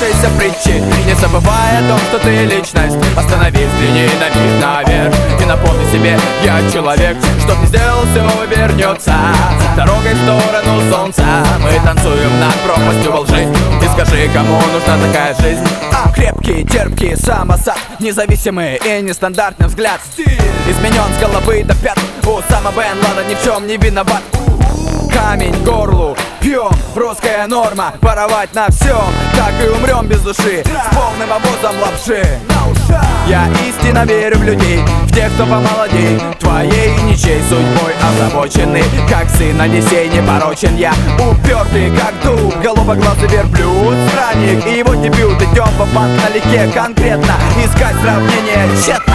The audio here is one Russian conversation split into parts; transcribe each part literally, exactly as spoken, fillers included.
устоявшейся притчи. Не забывай о том, что ты личность. Остановись, взгляни на миг наверх и напомни себе: я человек. Что ты сделал, все вернется дорогой в сторону солнца. Мы танцуем над пропастью во лжи. И скажи, кому нужна такая жизнь? А, крепкий, терпкий самосад, независимый и нестандартный взгляд. Стиль изменен с головы до пят. Усама Бен Ладен ни в чем не виноват. Камень к горлу пьем, русская норма. Воровать на всем, так и умрем без души, с полным обозом лапши. Я истинно верю в людей, в тех, кто помолодей. Твоей ничей судьбой озабоченный, как сын Одиссей непорочен я. Упертый, как дуб, голубоглазый верблюд, странник и его дебют. Идем по банк налегке конкретно, искать сравнение тщетно.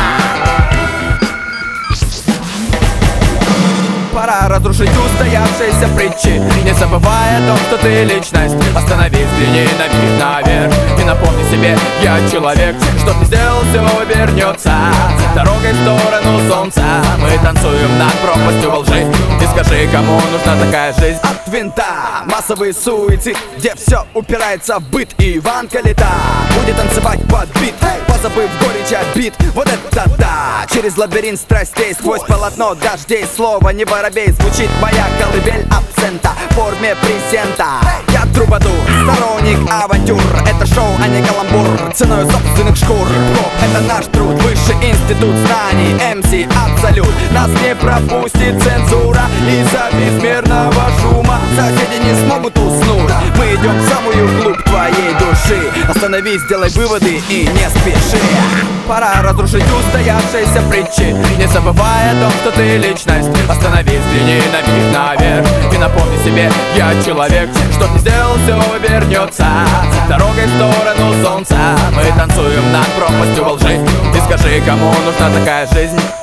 Пора разрушить устоявшиеся притчи. Не забывай о том, что ты личность. Остановись, взгляни на миг наверх и напомни себе: я человек. Что ты сделал, все вернется дорогой в сторону солнца. Мы танцуем над пропастью во лжи. И скажи, кому нужна такая жизнь? От винта массовый суицид, где все упирается в быт. Иван Калита будет танцевать под бит, позабыв горечь обид. Вот это да! Через лабиринт страстей, сквозь полотно дождей. Слово не воробей, звучит моя колыбель абсента в форме презента. Я трубадур, сторонник авантюр. Это шоу, а не каламбур, ценой собственных шкур. Хоп, это наш труд, высший институт знаний. эм си абсолют, нас не пропустит цензура. Из-за безмерного шума соседи не смогут уснуть. Мы идем в самую глубь твоей души. Остановись, сделай выводы и не спеши. Пора разрушить устоявшиеся притчи. Не забывай о том, что ты личность. Остановись, взгляни на миг наверх и напомни себе: я человек. Что ты сделал, все вернется дорогой в сторону солнца. Мы танцуем над пропастью во лжи. И скажи, кому нужна такая жизнь?